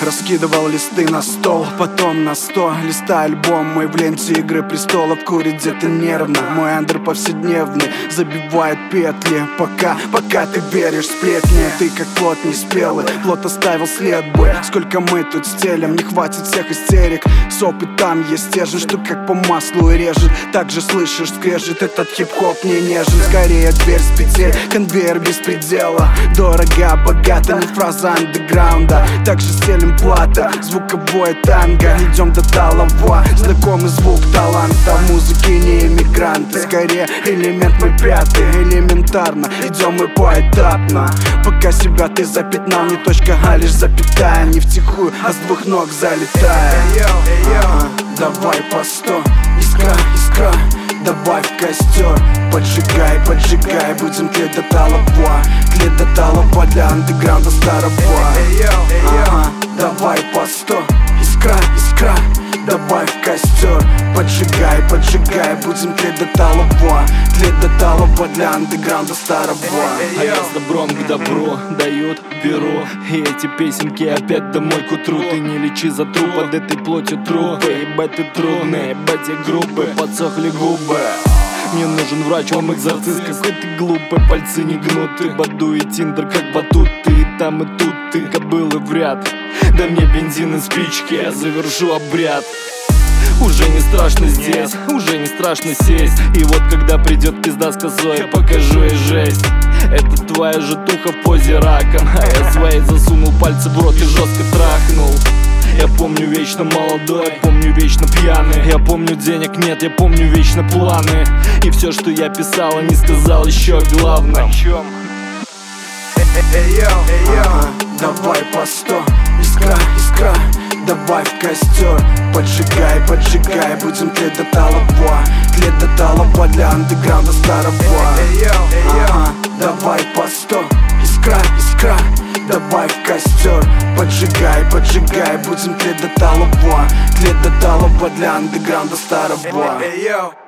Раскидывал листы на стол, потом на 100. Листая альбом мой в ленте Игры престолов. Курит где-то нервно, мой андер повседневный забивает петли, пока ты веришь в сплетни. Ты как плод не спелый, плод оставил след бы. Сколько мы тут стелем, не хватит всех истерик. С опытом есть стержень, что как по маслу и режет. Также слышишь скрежет, этот хип-хоп не нежен. Скорее дверь с петель, конвейер без предела. Дорого, богато, не фраза андеграунда. Также стелим плата, звуковое танго. Идем до талого, знакомый звук таланта. В музыке не иммигранты, скорее элемент мой пятый. Элементарно, идем мы поэтапно. Пока себя ты запятнал, не точка, а лишь запятая. Не втихую, а с двух ног залетая. Давай по 100, искра, добавь в костер. Поджигай, будем тлеть до талого. Тлеть до талого для андеграунда старого. Давай по 100, искра, добавь в костер. Поджигай, будем тлеть до талого. Тлеть до талого для андеграунда старого. А я с добром к добру, дают, беру. И эти песенки опять домой к утру. Ты не лечи за труп, под этой плотью трупы. Ебать ты трудный, ебать я грубый, подсохли губы. Мне нужен врач, он экзорцист. Какой ты глупый, пальцы не гнуты. Баду и тиндер как батут. Ты и там и тут, ты кобылы в ряд. Дай мне бензин и спички, я завершу обряд. Уже не страшно здесь, уже не страшно сесть. И вот когда придет пизда с косой, я покажу ей жесть. Это твоя житуха в позе раком. А я своей засунул пальцы в рот и жестко трахнул. Я помню вечно молодой, помню вечно пьяный. Я помню денег нет, я помню вечно планы. И все, что я писал, и не сказал еще главное. Давай по 100, искра, добавь в костер. Поджигай, будем тлеть до талого. Тлеть до талого для андеграунда старого. Давай по 100, искра, добавь в костер. Поджигай, будем тлеть до талого. Тлеть до талого для андеграунда старого.